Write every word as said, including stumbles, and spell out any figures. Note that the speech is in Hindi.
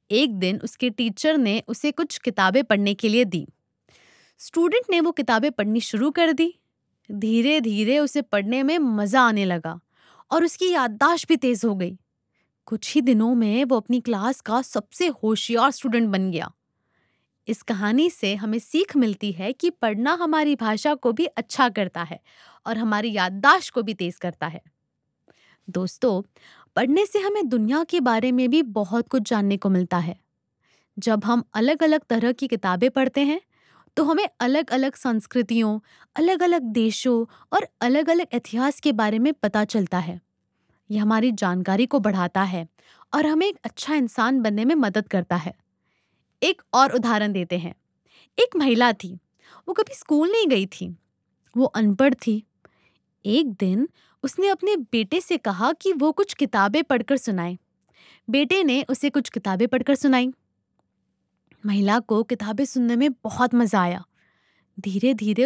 एक दिन उसके टीचर ने उसे कुछ किताबें पढ़ने के लिए दी। स्टूडेंट ने वो किताबें पढ़नी शुरू कर दी। धीरे धीरे उसे पढ़ने में मजा आने लगा और उसकी याददाश्त भी तेज हो गई। कुछ ही दिनों में वो अपनी क्लास का सबसे होशियार स्टूडेंट बन गया। इस कहानी से हमें सीख मिलती है कि पढ़ना हमारी भाषा को भी अच्छा करता है और हमारी याददाश्त को भी तेज करता है। दोस्तों, पढ़ने से हमें दुनिया के बारे में भी बहुत कुछ जानने को मिलता है। जब हम अलग-अलग तरह की किताबें पढ़ते हैं, तो हमें अलग-अलग संस्कृतियों, अलग-अलग देशों और अलग-अलग इतिहास के बारे में पता चलता है। यह हमारी जानकारी को बढ़ाता है और हमें एक अच्छा इंसान बनने में मदद करता है। एक और उदाहरण देते हैं। एक महिला थी। वो कभी स्कूल नहीं गई थी। वो अनपढ़ थी। एक दिन उसने अपने बेटे से कहा कि वो कुछ किताबें पढ़कर सुनाए। बेटे ने उसे कुछ किताबें पढ़कर सुनाई। महिला को किताबें सुनने में बहुत मजा आया। धीरे धीरे